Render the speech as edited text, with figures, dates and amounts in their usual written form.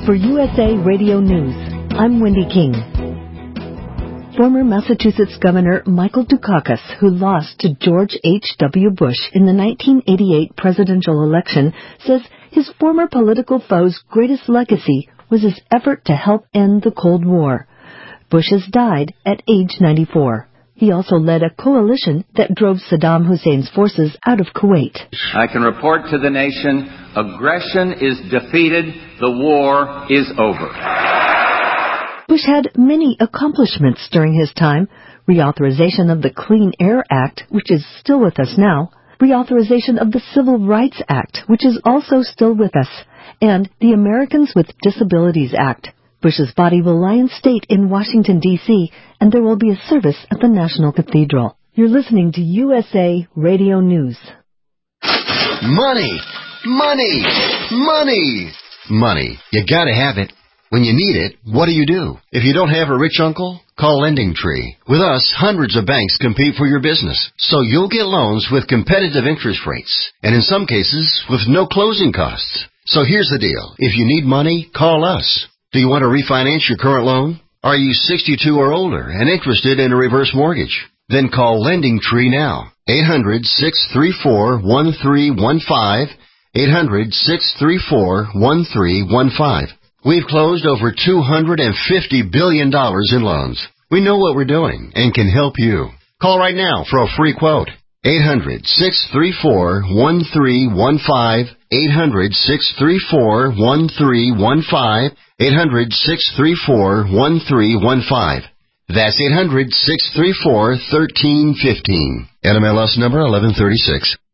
For USA Radio News, I'm Wendy King. Former Massachusetts Governor Michael Dukakis, who lost to George H.W. Bush in the 1988 presidential election, says his former political foe's greatest legacy was his effort to help end the Cold War. Bush has died at age 94. He also led a coalition that drove Saddam Hussein's forces out of Kuwait. I can report to the nation, aggression is defeated, the war is over. Bush had many accomplishments during his time. Reauthorization of the Clean Air Act, which is still with us now. Reauthorization of the Civil Rights Act, which is also still with us. And the Americans with Disabilities Act. Bush's body will lie in state in Washington, D.C., and there will be a service at the National Cathedral. You're listening to USA Radio News. Money! Money! Money! Money. You gotta have it. When you need it, what do? If you don't have a rich uncle, call LendingTree. With us, hundreds of banks compete for your business, so you'll get loans with competitive interest rates, and in some cases, with no closing costs. So here's the deal. If you need money, call us. Do you want to refinance your current loan? Are you 62 or older and interested in a reverse mortgage? Then call LendingTree now. 800-634-1315. 800-634-1315. We've closed over $250 billion in loans. We know what we're doing and can help you. Call right now for a free quote. 800-634-1315. 800-634-1315. 800-634-1315. That's 800-634-1315. NMLS number 1136.